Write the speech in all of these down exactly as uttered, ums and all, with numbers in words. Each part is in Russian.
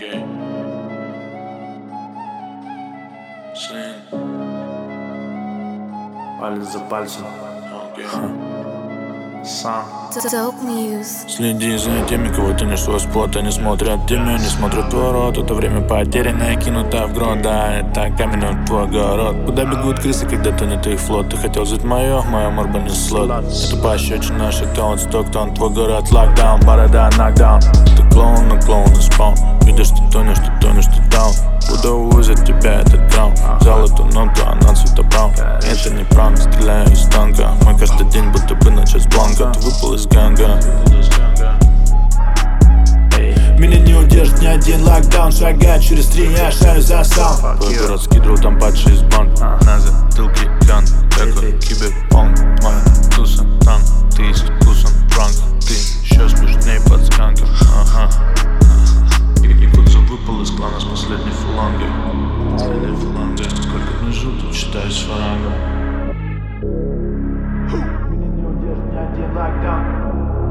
Okay. Сын. Палец за пальцем. Okay. Сам. Dope News. Следи за теми, кого ты не свой спот. Они смотрят тебя, не смотрят твой рот. Это время потерянное, кинутое в грот. Да, это камень твой огород. Куда бегут крысы, когда тонет их флот? Ты хотел взять мое, моя морба не слот. Это пощечина, наша таунт, Стоктон. Твой город локдаун, борода, нокдаун. Ты клоун, но клоун и спаун. Видишь, ты тонешь, ты тонешь, ты даун. Куда увозят тебя этот траум? Взял эту ноту, она цвета браун. Это не пранк, стреляю из танка. Мой каждый день будто бы начать с бланка. Ты выпал из ганга. Меня не удержит ни один локдаун. Шагаю через три, я шарю за сам. Твой город скидывал там падший из банк. На затылке ган, такой киберпанк. Моя туса танк, ты искусен пранк. Ты еще смешней под сканком. Ага. Якудза выпал из клана с последней фалангой. Последней фалангой. Сколько дней жил, тут читаюсь с фарангом. Меня не удержит ни один локдаун.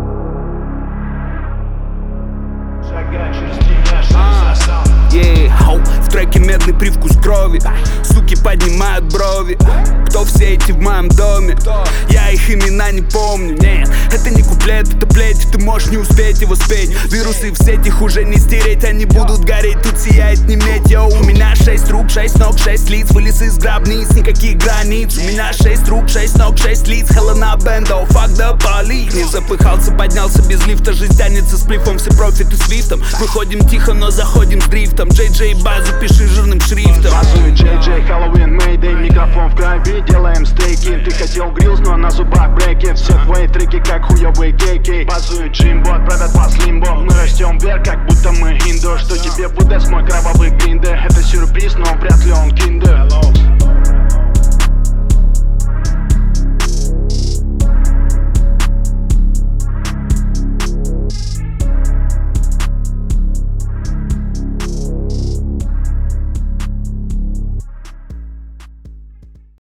Шагаю через три, я шарю за сам. Yeah, oh, в треке медный привкус крови. Суки поднимают брови. Кто все эти в моем доме? Я их имена не помню. Нет, это не куплет, это плеть. Ты можешь не успеть его спеть. Вирусы в сетях уже не стереть. Они будут гореть, тут сияет не медь. Йо, у меня шесть рук, шесть ног, шесть лиц. Вылез из гробниц, никаких границ. У меня шесть рук, шесть ног, шесть лиц. Hella на бендо, fuck the police. Не запыхался, поднялся без лифта. Жизнь тянется с плифом, все профиты свифтом. Выходим тихо, но заходим с дрифтом. Джей Джей базу пиши жирным шрифтом. Базует Джей Джей, Хэллоуин, Мэйдэй. Микрофон в крови, делаем стейки. Ты хотел грилс, но на зубах брейки. Все твои треки как хуёвые кейки. Базует Джимбо, правят вас лимбо. Мы растем вверх, как будто мы индо. Что тебе будет мой кровавый гриндер?